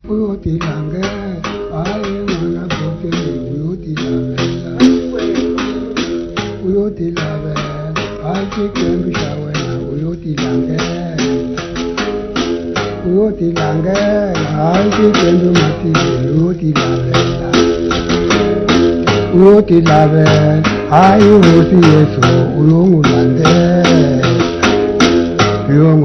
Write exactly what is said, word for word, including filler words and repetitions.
Uyoti lange, aye wana bote, uyoti lange, uyoti lange, aye kembi shawena, uyoti lange, uyoti lange, aye kembi mati, uyoti lange, uyoti lange, aye wosi yeso, uyongu lange, uyongu